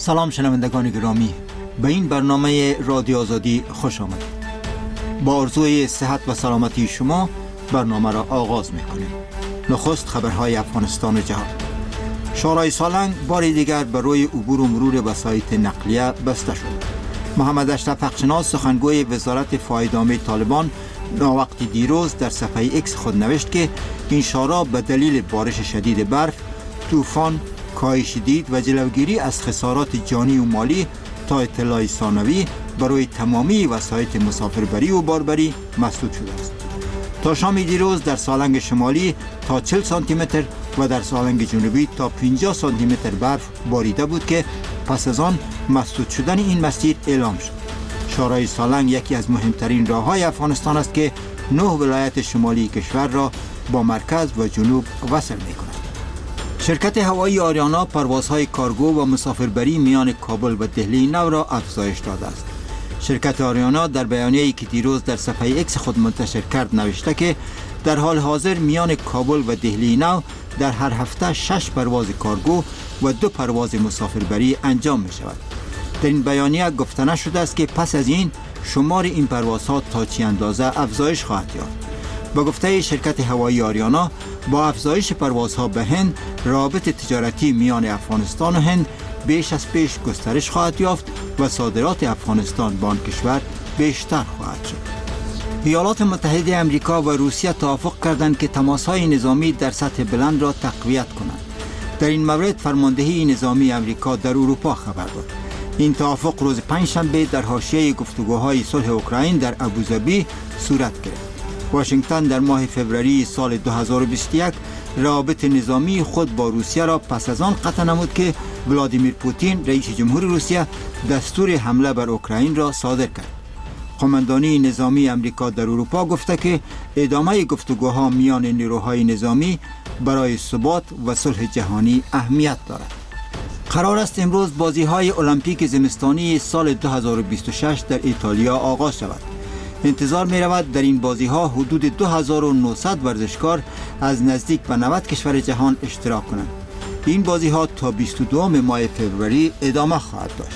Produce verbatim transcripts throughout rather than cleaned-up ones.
سلام شنوندگان گرامی، به این برنامه رادیو آزادی خوش آمدید. با آرزوی صحت و سلامتی شما برنامه را آغاز می‌کنیم. نخست خبرهای افغانستان و جهان. شورای سالنگ بار دیگر بر روی عبور و مرور وسایط نقلیه بسته شد. محمد اشرف حقشناس سخنگوی وزارت فایدامه طالبان ناوقتی دیروز در صفحه ایکس خود نوشت که این شورا به دلیل بارش شدید برف، طوفان، کاهش دید و جلوگیری از خسارات جانی و مالی تا اطلاع ثانوی برای تمامی وسایط مسافربری و باربری مسدود شده است. تا شام دیروز در سالنگ شمالی تا چهل سانتی متر و در سالنگ جنوبی تا پنجاه سانتی متر برف باریده بود که پس از آن مسدود شدن این مسیر اعلام شد. شورای سالنگ یکی از مهمترین راههای افغانستان است که نه ولایت شمالی کشور را با مرکز و جنوب وصل می‌کند. شرکت هوایی آریانا پروازهای کارگو و مسافربری میان کابل و دهلی نو را افزایش داده است. شرکت آریانا در بیانیه‌ای که دیروز در صفحه ایکس خود منتشر کرد نوشته که در حال حاضر میان کابل و دهلی نو در هر هفته شش پرواز کارگو و دو پرواز مسافربری انجام می شود. در این بیانیه گفته نشده است که پس از این شمار این پروازها تا چه اندازه افزایش خواهد یافت. با گفته شرکت هوایی آریانا، با افزایش پروازها به هند، روابط تجارتی میان افغانستان و هند بیش از پیش گسترش خواهد یافت و صادرات افغانستان به آن کشور بیشتر خواهد شد. ایالات متحده آمریکا و روسیه توافق کردند که تماس‌های نظامی در سطح بلند را تقویت کنند. در این مورد فرماندهی نظامی آمریکا در اروپا خبر داد. این توافق روز پنجشنبه در حاشیه گفتگوهای صلح اوکراین در ابوظبی صورت گرفت. واشنگتن در ماه فوریه سال دو هزار و بیست و یک روابط نظامی خود با روسیه را پس از آن قطع نمود که ولادیمیر پوتین رئیس جمهور روسیه دستور حمله بر اوکراین را صادر کرد. قماندانی نظامی آمریکا در اروپا گفته که ادامه گفتگوها میان نیروهای نظامی برای ثبات و صلح جهانی اهمیت دارد. قرار است امروز بازی‌های المپیک زمستانی سال دو هزار و بیست و شش در ایتالیا آغاز شود. انتظار می رود در این بازی ها حدود دو هزار و نهصد ورزشکار از نزدیک به نود کشور جهان اشتراک کنند. این بازی ها تا بیست و دو ماه فوریه ادامه خواهد داشت.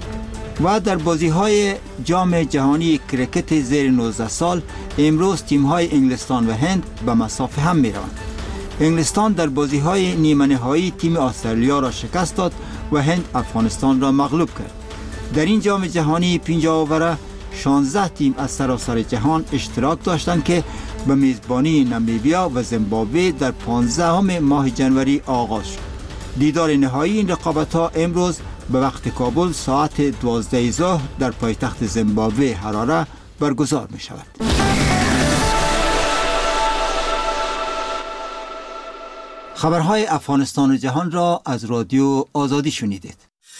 و در بازی های جام جهانی کرکت زیر نوزده سال امروز تیم های انگلستان و هند به مسافه هم می روند. انگلستان در بازی های نیمه نهایی تیم استرالیا را شکست داد و هند افغانستان را مغلوب کرد. در این جام جهانی پنجاه اووره شانزده تیم از سراسر جهان اشتراک داشتند که به میزبانی نامیبیا و زیمبابوه در پانزدهم ماه جنوری آغاز شد. دیدار نهایی این رقابت‌ها امروز به وقت کابل ساعت دوازده ظهر در پایتخت زیمبابوه هراره برگزار می شود. خبرهای افغانستان و جهان را از رادیو آزادی شنیدید.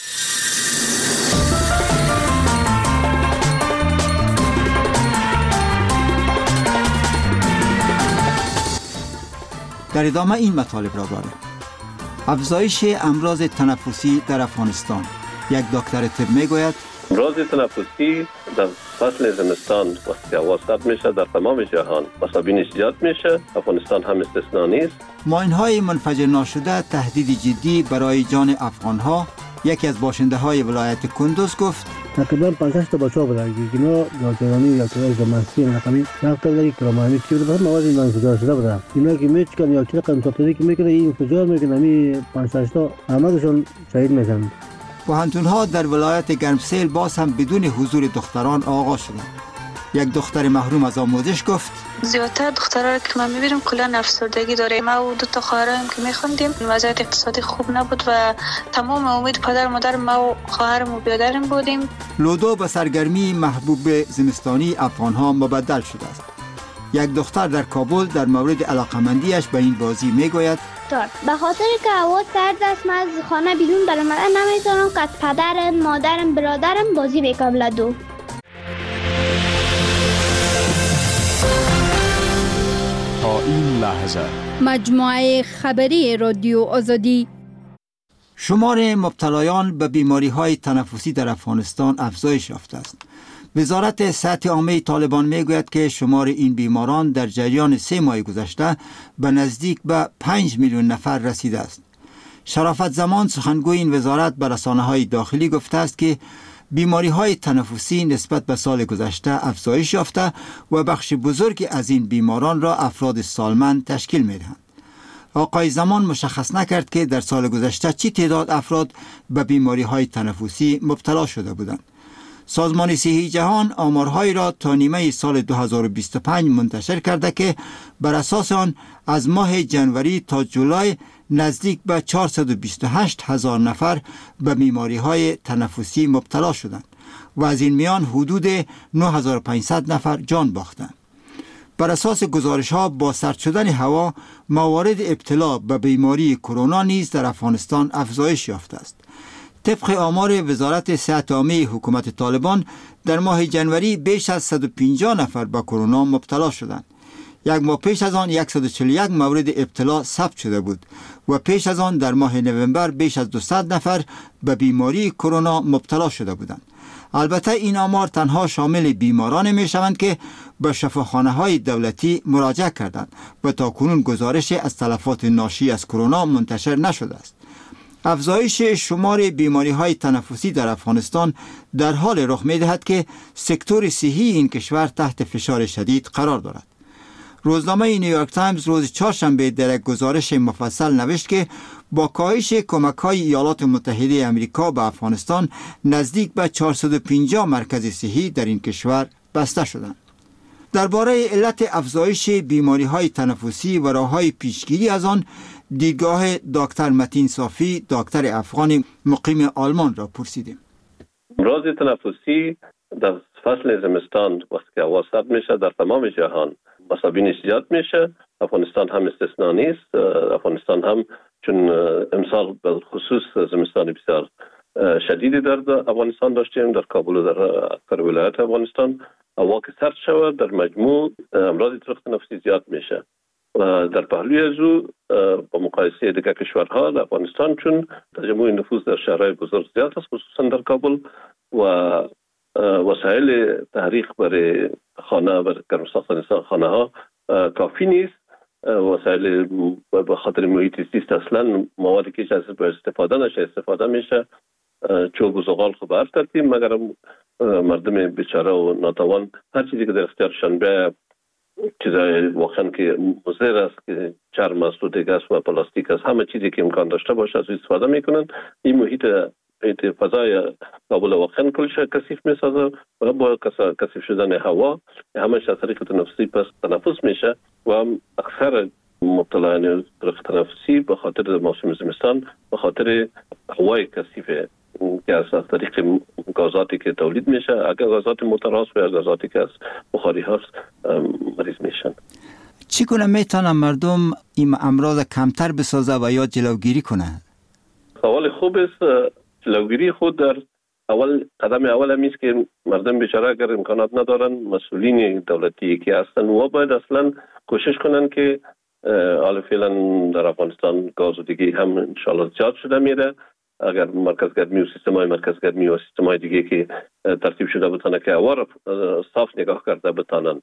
در ادامه این مطالب را داریم. افزایش امراض تنفسی در افغانستان. یک دکتر طب میگوید امراض تنفسی در فصل زمستان وقتی هوا سرد میشه در تمام جهان مصابینش زیاد میشه، افغانستان هم استثنا نیست. ماین‌های منفجر ناشده تهدید جدی برای جان افغان‌ها. یکی از باشنده های ولایت کندوز گفت تقریبا پنجاه تا بچه‌ها بودن که اینا نوجوانی یا که زمستی رقمی رفتن در کرمانی که به مواد منفجر شده بودن. اینا که میچکن یا که رقم تطبیقی که میکنه این انفجار میکنه می پنجاه تا همه‌شون شهید میشن. پوهنتون‌ها در ولایت گرمسیل باز هم بدون حضور دختران آغاز شدند. یک دختر محروم از آموزش گفت زیادتر دخترها که من میبینم کلا افسردگی داره. ما و دو تا خواهرم که میخوندیم وضعیت اقتصادی خوب نبود و تمام امید پدر و مادر ما و خواهرم و برادرم بودیم. لودو به سرگرمی محبوب زمستانی افغان‌ها مبدل شده است. یک دختر در کابل در مورد علاقمندیش به این بازی میگوید به خاطر که هوا سرد است من از خانه بیرون برآمدن نمیتونم که از پدرم، مادرم، برادرم بازی بکنم لودو. تا این لحظه مجموعه خبری رادیو آزادی. شمار مبتلایان به بیماری‌های تنفسی در افغانستان افزایش یافته است. وزارت صحت عامه طالبان میگوید که شمار این بیماران در جریان سه ماه گذشته به نزدیک به پنج میلیون نفر رسیده است. شرافت زمان سخنگوی این وزارت به رسانه‌های داخلی گفته است که بیماری‌های تنفسی نسبت به سال گذشته افزایش یافته و بخش بزرگی از این بیماران را افراد سالمند تشکیل می‌دهند. آقای زمان مشخص نکرد که در سال گذشته چی تعداد افراد به بیماری‌های تنفسی مبتلا شده بودند. سازمان صحی جهان آمارهایی را تا نیمه سال دو هزار و بیست و پنج منتشر کرده که بر اساس آن از ماه جنوری تا جولای نزدیک به چهارصد و بیست و هشت هزار نفر به بیماری‌های تنفسی مبتلا شدند و از این میان حدود نه هزار و پانصد نفر جان باختند. بر اساس گزارش‌ها با سرد شدن هوا موارد ابتلا به بیماری کرونا نیز در افغانستان افزایش یافته است. طبق آمار وزارت صحت عامه حکومت طالبان در ماه جنوری بیش از صد و پنجاه نفر به کرونا مبتلا شدند. یک ماه پیش از آن صد و چهل و یک مورد ابتلا ثبت شده بود و پیش از آن در ماه نوامبر بیش از دویست نفر به بیماری کرونا مبتلا شده بودند. البته این آمار تنها شامل بیماران می شوند که به شفاخانه‌های دولتی مراجعه کردند و تاکنون گزارش از تلفات ناشی از کرونا منتشر نشده است. افزایش شمار بیماری‌های تنفسی در افغانستان در حال رخ می‌دهد که سکتور صحی این کشور تحت فشار شدید قرار دارد. روزنامه نیویورک تایمز روز چهارشنبه در یک گزارش مفصل نوشت که با کاهش کمک‌های ایالات متحده آمریکا به افغانستان نزدیک به چهارصد و پنجاه مرکز صحی در این کشور بسته شدند. درباره علت افزایش بیماری‌های تنفسی و راه‌های پیشگیری از آن دیدگاه دکتر متین صافی، دکتر افغان مقیم آلمان را پرسیدیم. امراض تنفسی در فصل زمستان وقتی که هوا سرد میشه در تمام جهان مصابینش زیاد میشه. افغانستان هم استثنا نیست. افغانستان هم چون امسال به خصوص زمستان بسیار شدیدی در افغانستان داشتیم، در کابل و در اکثر ولایات افغانستان هوا که سرد شود در مجموع امراض تنفسی زیاد میشه. و در پهلوی از او با مقایسه دیگر کشورها در افغانستان چون تجمع نفوذ در شهرهای بزرگ زیاد است خصوصا در کابل و وسایل تحریک برای خانه برای گرم ساختن خانه ها کافی نیست. وسایل به خاطر محیط زیست اصلا موادی که از استفاده نشه استفاده میشه، چوب و زغال خب هر ترتیب، مگر مردم بیچاره و ناتوان هر چیزی که در اختیارشان به چیزای واقعا که مضر است که چرم است و دیگه است و پلاستیک است، همه چیزی که امکان داشته باشه از استفاده میکنن. این محیط فضای کابل واقعا کلش کثیف میسازه و با کثیف شدن هوا همش از طریق تنفسی پس تنفس میشه و هم اکثر مبتلایان تنفسی به خاطر موسم زمستان به خاطر هوای کثیف که از طریق گازاتی که تولید میشه، اگر گازات متراس و گازاتی که از بخاری هست مریض میشن. چگونه میتونن مردم این امراض کمتر بسازه و یا جلوگیری کنه؟ سوال خوب است. جلوگیری خود در اول قدم اول همیست که مردم بیچاره اگر امکانات ندارن، مسئولین دولتی که هستن و باید اصلا کوشش کنن که حالا فعلا در افغانستان گاز و دیگه هم انشاءالله زیاد شده میره. اگر مرکز گرمی و سیستم های مرکز گرمی و سیستم های دیگه که ترتیب شده بتانه که هوا را صاف نگاه کرده بتانن،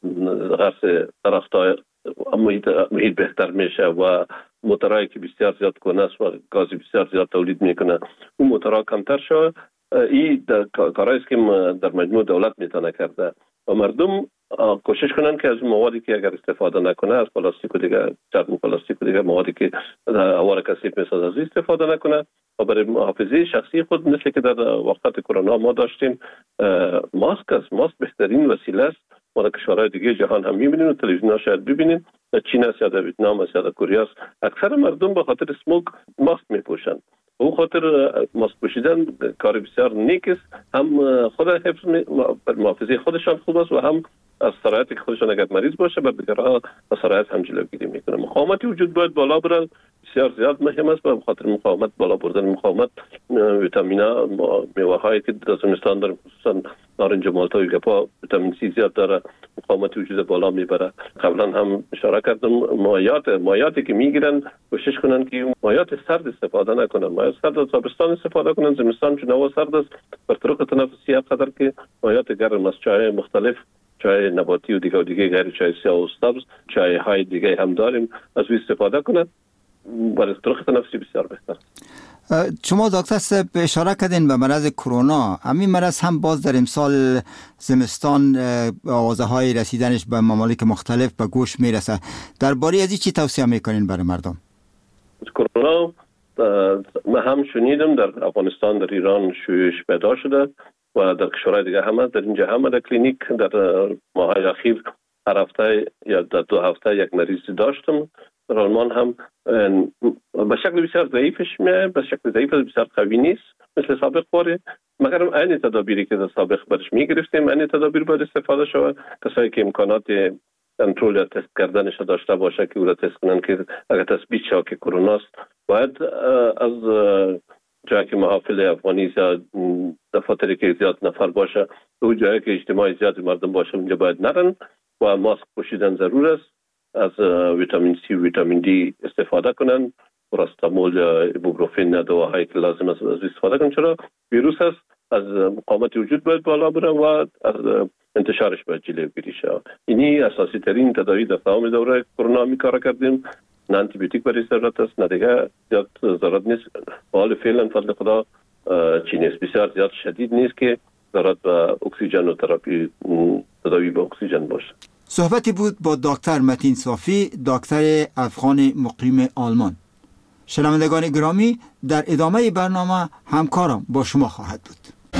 غرس درخت های محیط, محیط بهتر میشه و موترهایی که بسیار زیاد کنه است و گاز بسیار زیاد تولید میکنه اون موترها کمتر شد. این کارهایی است که در مجموع دولت میتونه کرده و مردم کوشش کنن که از موادی که اگر استفاده نکنه، از پلاستیک و دیگه چرم پلاستیک و دیگه موادی که هوا را کثیف میسازه از استفاده نکنه و برای محافظه شخصی خود مثل که در وقت کرونا ما داشتیم ماسک است. ماسک بهترین وسیله است. ما در کشورهای دیگه جهان هم میبینیم و تلویزیون ها شاید ببینیم، در چین است یا در ویتنام است یا در کره است، اکثر مردم به خاطر اسموگ ماسک میپوشند. او خاطر ماسک پوشیدن کار بسیار نیک است، هم خود حفظ محافظه خودشان خوب است و هم از سرایت که خودشان اگر مریض باشه بر دیگرها از سرایت هم جلوگیری میکنه. مقاومتی وجود باید بالا برن، بسیار زیاد مهم است. به خاطر مقاومت بالا بردن مقاومت ویتامینا میوه هایی که در زمستان داریم خصوصا نارنج و مالتا و گپا ویتامین سی زیاد داره، مقاومت وجود بالا میبره. قبلا هم اشاره کردم مایات مایاتی که میگیرن کوشش کنن که مایات سرد استفاده نکنن، مایات سرد از تابستان استفاده کنن. زمستان چون هوا سرد است بر طرق تنفسی قدر که مایات گرم از چای مختلف، چای نباتی و دیگه و دیگه غیر چای سیاه و سبز، چای های دیگه هم داریم، از او استفاده کنند. برای طرق تنفسی بسیار بهتر. شما دکتر صاحب اشاره کردین به مرض کرونا. همین مرض هم باز در امسال زمستان آوازه های رسیدنش به ممالک مختلف به گوش میرسه. درباره از این چی توصیه میکنین برای مردم؟ کرونا من هم شنیدم در افغانستان، در ایران شیوعش پیدا شده و در کشورهای دیگه هم در اینجا هم در کلینیک در ماهای اخیر هر هفته یا در دو هفته یک مریض داشتم. در آلمان هم به شکل بسیار ضعیفش میاد، به شکل ضعیف بسیار قوی نیست مثل سابق باره، مگر این تدابیری که در سابق برش میگرفتیم این تدابیر باید استفاده شود. کسایی که امکانات کنترل یا تست کردنش داشته باشه که او را تست کنن که اگر تثبیت شود که کرونا است، باید از جایی که محافل افغانی زیاد دفاتری که زیاد نفر باشه، او جایی که اجتماع زیاد مردم باشه اونجا باید نرن و ماسک پوشیدن ضرور است. از ویتامین سی و ویتامین دی استفاده کنن، پاراستامول یا ایبوپروفن دواهایی که لازم است از استفاده کنن، چرا ویروس است از مقاومت وجود باید بالا بره و از انتشارش باید جلوگیری شود. اینی اساسی ترین تداوی در تمام دوره کرونا می کار کردیم. نه آنتی بیوتیک برای ضرورت است، نه دیگه زیاد ضرورت نیست. حال فعلا فضل خدا چی نیست، بسیار زیاد شدید نیست که ضرورت به اکسیژن و تراپی تداوی با اکسیژن باشه. صحبتی بود با دکتر متین صافی، دکتر افغان مقیم آلمان. شنوندگان گرامی، در ادامه برنامه همکارم با شما خواهد بود.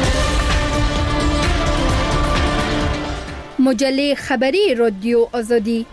مجله خبری رادیو آزادی.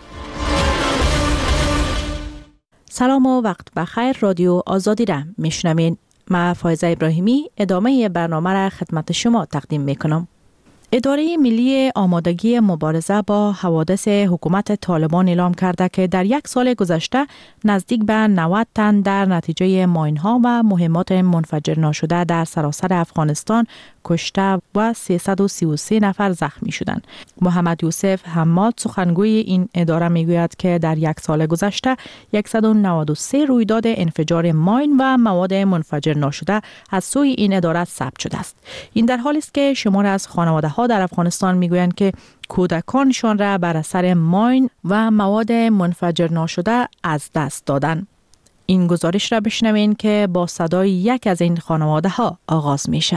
سلام و وقت بخیر. رادیو آزادی را میشنوین. من فایزه ابراهیمی ادامه برنامه را خدمت شما تقدیم میکنم. اداره ملی آمادگی مبارزه با حوادث حکومت طالبان اعلام کرده که در یک سال گذشته نزدیک به نود تن در نتیجه ماین‌ها و مهمات منفجر ناشده در سراسر افغانستان کشته و سیصد و سی و سه نفر زخمی شدند. محمد یوسف حماد سخنگوی این اداره میگوید که در یک سال گذشته صد و نود و سه رویداد انفجار ماین و مواد منفجر ناشده از سوی این اداره ثبت شده است. این در حالی است که شمار از خانواده‌ها در افغانستان میگویند که کودکانشان را بر اثر ماین و مواد منفجر ناشده از دست دادند. این گزارش را بشنوین که با صدای یک از این خانواده‌ها آغاز میشه.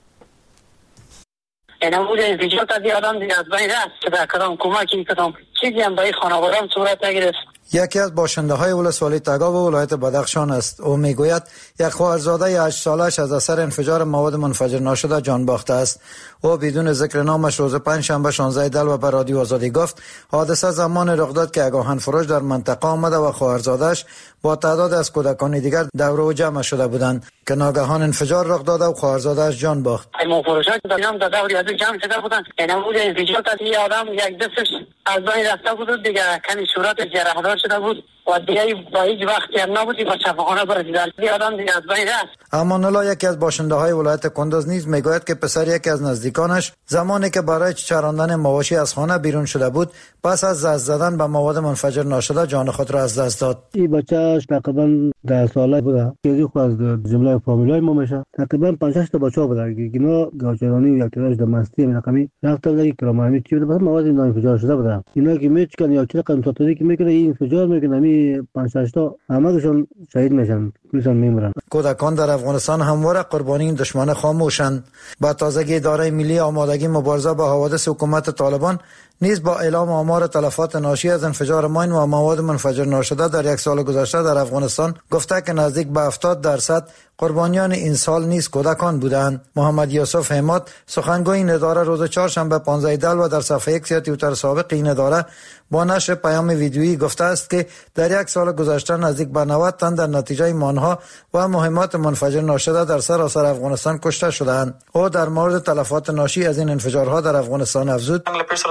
نمود انفجار تا آدم دیگه از بین رفت که در کدام کمکی کدام چیزی هم برای خانواده‌ام صورت نگرفت. یکی از باشنده های ولسوالی تگاو و ولایت بدخشان است. او میگوید یک خواهرزاده هشت سالش از اثر انفجار مواد منفجر ناشده جان باخته است. او بدون ذکر نامش روز پنجشنبه شانزده دلو به رادیو آزادی گفت حادثه زمان رخ داد که آگاهن فروش در منطقه آمده و خواهرزاده‌اش با تعداد از کودکان دیگر دور و جمع شده بودند که ناگهان انفجار رخ داد و خواهرزاده‌اش جان باخت. ایمون فروشا که داشتم در دور از جمع شده بودند. نمود انفجار تا یه آدم یک دستش از بین رفته بود، دیگه کمی صورت جراحدار شده بود و دیگه با هیچ وقت تیار نبودی و شفاخانه برسیدن. دیگه آدم دیگه از بین رفت. امان الله یکی از باشنده های ولایت کندز نیز میگوید که پسر یکی از نزدیکانش زمانی که برای چراندن مواشی از خانه بیرون شده بود پس از دست زدن به مواد منفجر ناشده جان خود را از دست داد. این بچه‌اش تقریبا ده ساله بود که از خود از جمله فامیلای ما میشه. تقریبا پنج شش تا بچه‌ها بودن که اینا گاچرانی یک تراش د مستی رقمی رفته بود که کرامانی چی بود مواد انفجار شده بود. اینا که میچکن یا چه قسم تطبیقی که میکنه این انفجار میکنه می پنج شش تا همه‌شون شهید میشن، میشن میمیرن. کودکان در افغانستان همواره قربانی این دشمن خاموشند. با تازگی اداره ملی آمادگی مبارزه با حوادث حکومت طالبان نیز با اعلام آمار تلفات ناشی از انفجار ماین و مواد منفجر ناشده در یک سال گذشته در افغانستان گفته که نزدیک به هفتاد درصد قربانیان این سال نیز کودکان بودند. محمد یوسف حماد سخنگوی این اداره روز چهارشنبه پانزده دلو در صفحه ایکس یا توییتر سابق این اداره با نشر پیام ویدیویی گفته است که در یک سال گذشته نزدیک به نود تن در نتیجه مانها و مهمات منفجر ناشده در سراسر افغانستان کشته شدند. او در مورد تلفات ناشی از این انفجارها در افغانستان افزود: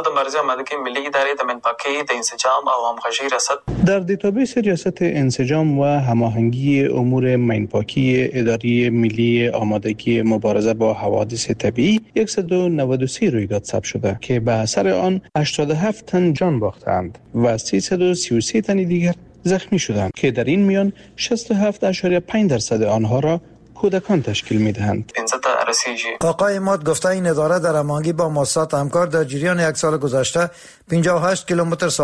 در دیتابیس ریاست انسجام و هماهنگی امور مینپاکی اداره ملی آمادگی مبارزه با حوادث طبیعی صد و نود و سه رویداد ثبت شده که به اثر آن هشتاد و هفت تن جان باختند و سیصد و سی و سه تن دیگر زخمی شدند که در این میان شصت و هفت و پنج درصد آنها را کودکان تشکیل می‌دهند. آقای ماد گفته این اداره در هماهنگی با مؤسسات همکار در جریان یک سال گذشته پنجاه و هشت کیلومتر